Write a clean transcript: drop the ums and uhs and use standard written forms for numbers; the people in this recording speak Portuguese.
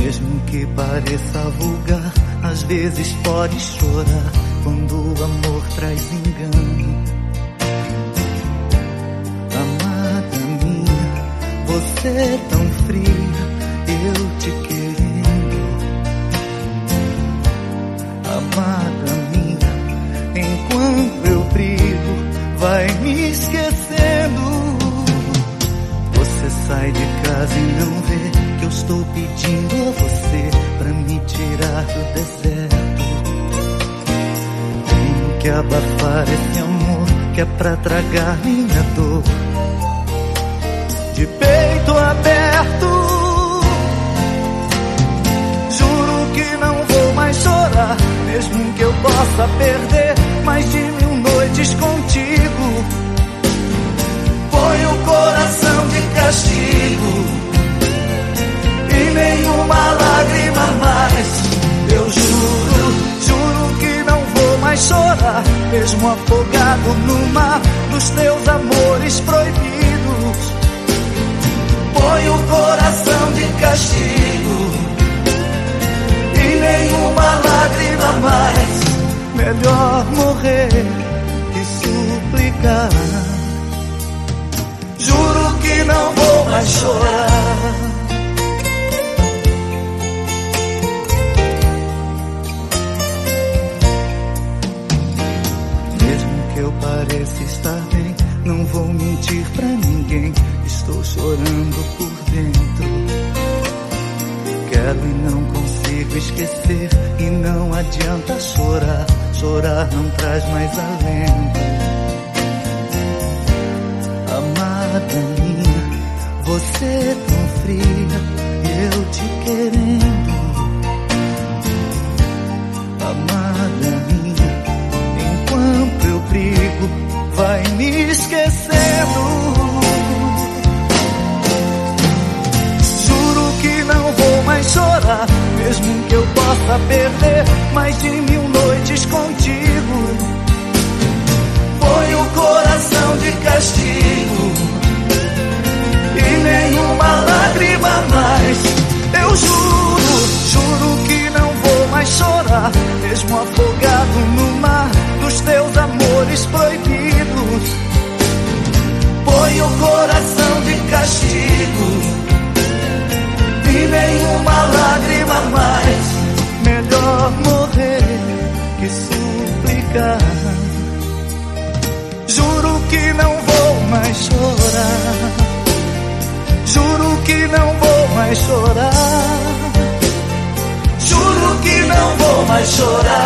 Mesmo que pareça vulgar, às vezes pode chorar quando o amor traz engano. Amada minha, você é tão fria, eu te querendo. Amada minha, enquanto eu brigo, vai me esquecendo. Você sai de casa e não vê que eu estou pedindo a você pra me tirar do deserto. Tenho que abafar esse amor que é pra tragar minha dor. De peito aberto, juro que não vou mais chorar, mesmo que eu possa perder mais de 1000 noites contigo. Põe o coração de castigo e nenhuma lágrima mais. Eu juro que não vou mais chorar, mesmo afogado no mar dos teus amores proibidos. Põe o coração de castigo e nenhuma lágrima mais. Melhor morrer que suplicar. Juro que não vou mais chorar. Mesmo que eu pareça estar bem, não vou mentir pra ninguém. Estou chorando por dentro. Quero e não consigo esquecer, e não adianta chorar. Chorar não traz mais alento. Amada minha, você é tão fria, eu te querendo. Amada minha, enquanto eu brigo, vai me esquecendo. Juro que não vou mais chorar, mesmo que eu possa perder mais de 1000 noites contigo. Põe o coração de castigo e nenhuma lágrima mais. Eu juro que não vou mais chorar, mesmo afogado no mar dos teus amores proibidos. Põe o coração de castigo e nenhuma lágrima mais. Melhor morrer que suplicar. Juro que não vou mais chorar. Juro que não vou mais chorar. Juro que não vou mais chorar.